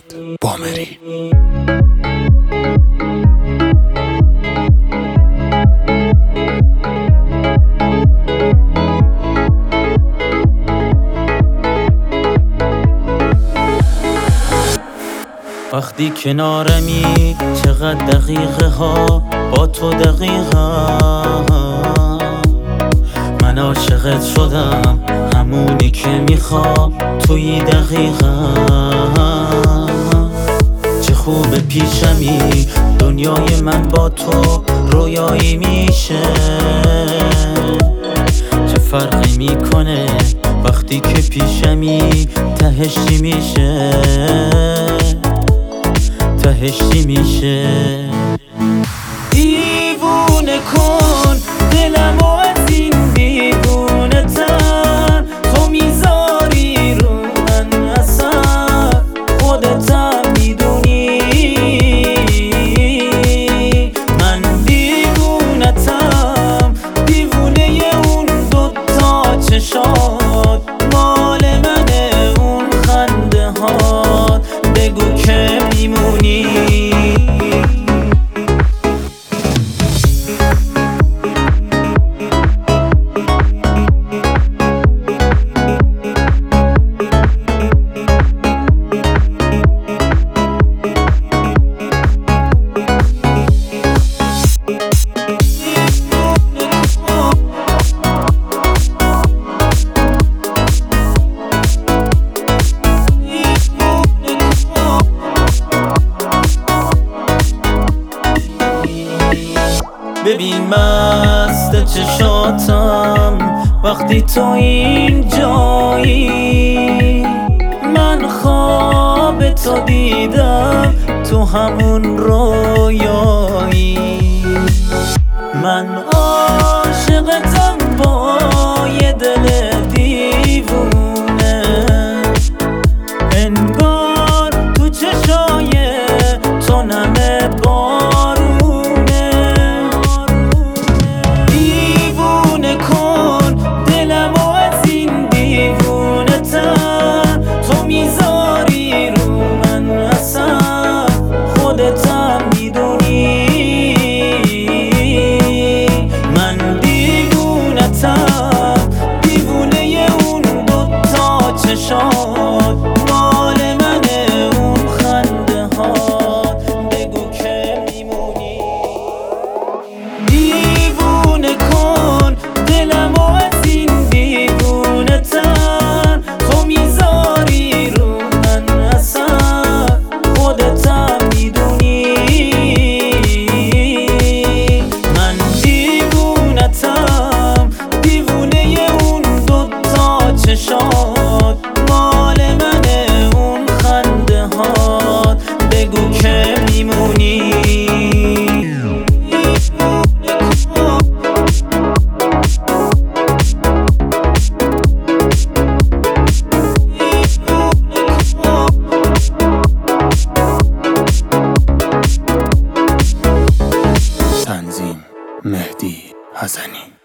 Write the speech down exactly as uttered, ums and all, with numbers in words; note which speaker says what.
Speaker 1: بامری.
Speaker 2: وقتی کنارمی چقدر دقیقه ها با تو دقیقه من عاشقت شدم، همونی که میخوام توی دقیقه. چه خوب پیشمی، دنیای من با تو رویایی میشه. چه فرقی میکنه وقتی که پیشمی، تهشی میشه تهشی میشه. دیوونه کن دلمو از این دیوونه تر، تو میذاری رو من اثر، خودتم میدونی من دیوونتم، دیوونه اون دوتا چشات، مال منه اون خنده هات، بگو که میمونی. ببین مست چشاتم وقتی تو این جایی، من خواب تو دیدم تو همون رویایی. من عاشقتم با یه دل دیوونه، انگار تو چشای تو نمه بارونه. دیوونه کن دلمو از این دیوونه تر، تو میذاری رو من اثر، خودتم میدونی من دیوونتم، دیوونه اون دوتا چشات، مال منه اون خنده هات، بگو که میمونی. دیوونه کن دلمو از این دیوونه تر، تو میذاری رو من اثر، خودتم میدونی من دیوونتم، دیوونه اون دوتا چشات، مال منه اون خنده هات، بگو که میمونی.
Speaker 1: تنظیم مهدی حسنی.